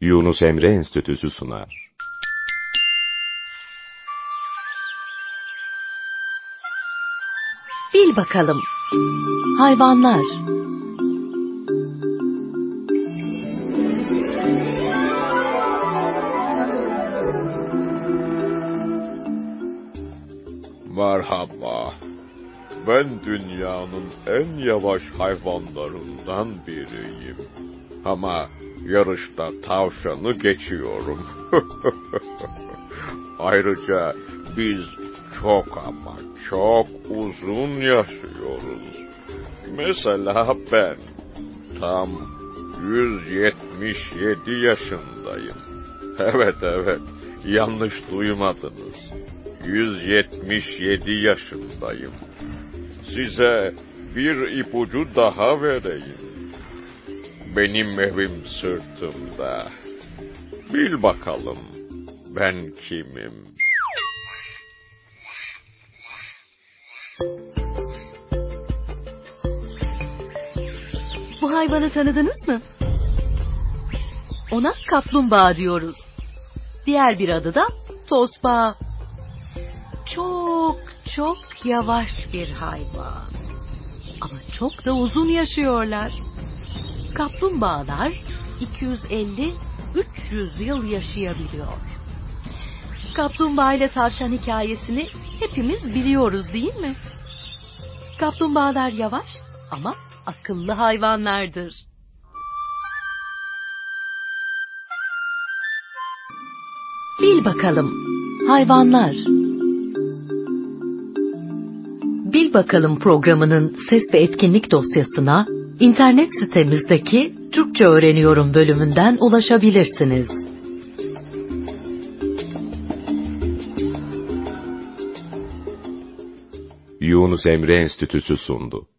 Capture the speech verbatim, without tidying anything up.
Yunus Emre Enstitüsü sunar. Bil bakalım. Hayvanlar. Merhaba. Ben dünyanın en yavaş hayvanlarından biriyim. Ama yarışta tavşanı geçiyorum. Ayrıca biz çok ama çok uzun yaşıyoruz. Mesela ben tam yüz yetmiş yedi yaşındayım. Evet evet, yanlış duymadınız. yüz yetmiş yedi yaşındayım. Size bir ipucu daha vereyim. Benim evim sırtımda. Bil bakalım ben kimim? Bu hayvanı tanıdınız mı? Ona kaplumbağa diyoruz. Diğer bir adı da tosbağa. Çok çok yavaş bir hayvan. Ama çok da uzun yaşıyorlar. Kaplumbağalar iki yüz elli üç yüz yıl yaşayabiliyor. Kaplumbağa ile tavşan hikayesini hepimiz biliyoruz, değil mi? Kaplumbağalar yavaş ama akıllı hayvanlardır. Bil bakalım. Hayvanlar. Bil bakalım programının ses ve etkinlik dosyasına internet sitemizdeki Türkçe Öğreniyorum bölümünden ulaşabilirsiniz. Yunus Emre Enstitüsü sundu.